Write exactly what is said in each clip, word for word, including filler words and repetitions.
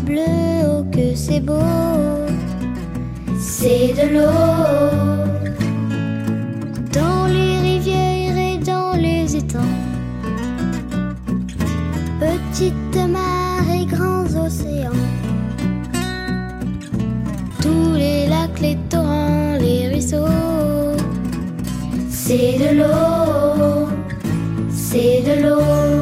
bleu, oh que c'est beau. C'est de l'eau. Dans les rivières et dans les étangs, petites mares et grands océans, tous les lacs, les torrents, les ruisseaux. C'est de l'eau, c'est de l'eau.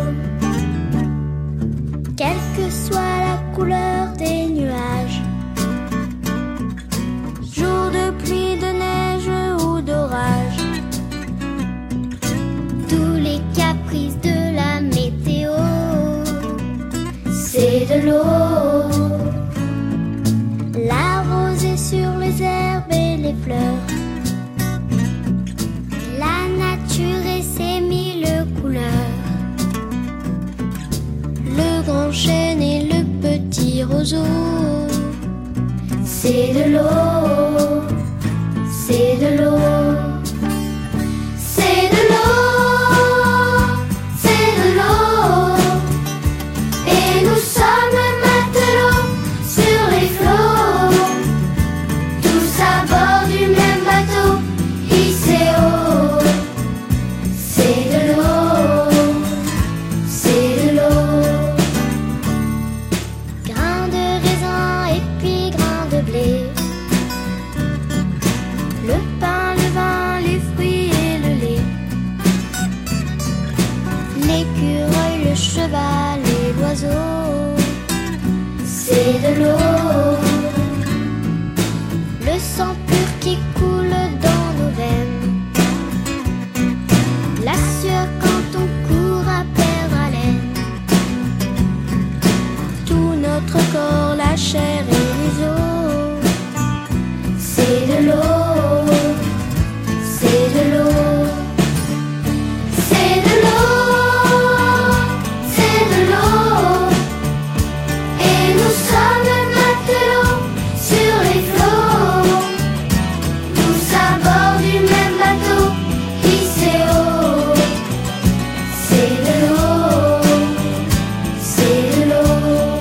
Quelle que soit la couleur des nuages, jour de pluie, de neige ou d'orage, tous les caprices de la météo, c'est de l'eau. La rosée sur les herbes et les fleurs, la nature et ses mille couleurs, le grand chêne et le petit roseau, c'est de l'eau, c'est de l'eau. C'est de l'eau, c'est de l'eau. Et nous sommes matelots sur les flots, tous à bord du même bateau, hissés haut. C'est de l'eau, c'est de l'eau. Grains de raisin et puis grains de blé, le pain, le vin, les fruits et le lait, l'écureuil, le cheval et l'oiseau, c'est de l'eau. Le sang pur qui coule dans nos veines, la sueur quand on court à perdre haleine, tout notre corps, la chair et les os, c'est de l'eau, c'est de l'eau. C'est de l'eau, c'est de l'eau. Et nous sommes matelots sur les flots, tous à bord du même bateau, hissés haut. C'est de l'eau, c'est de l'eau.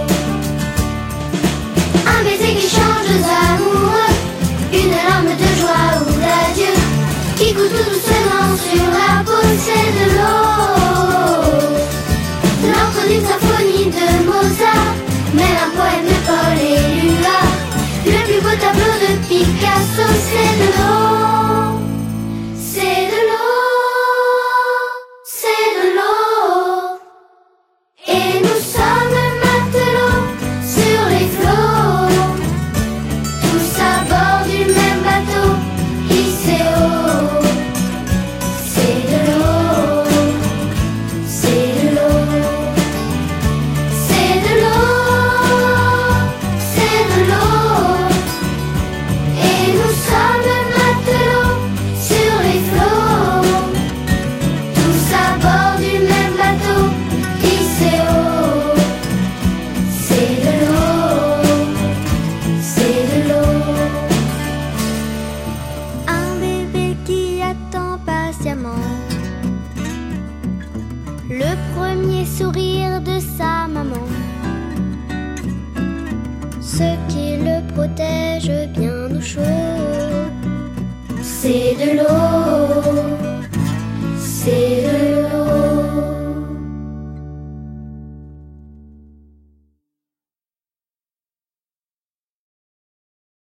Un baiser qui change deux amoureux, une larme de joie ou d'adieu, qui coule tout doucement sur la peau, c'est de l'eau. L'encre d'une symphonie de Mozart, même un poème de Paul Éluard, le plus beau tableau de Picasso, c'est de l'eau. C'est de l'eau, c'est de l'eau. Et nous sommes matelots sur les flots, tous à bord du même bateau, hissés haut. C'est de l'eau, c'est de l'eau. C'est de l'eau, c'est de l'eau. Et nous sommes matelots sur les flots, tous à bord du même bateau, hissés haut. C'est de l'eau, c'est de l'eau. Un bébé qui attend patiemment le premier sourire de sa maman, ce qui le protège bien.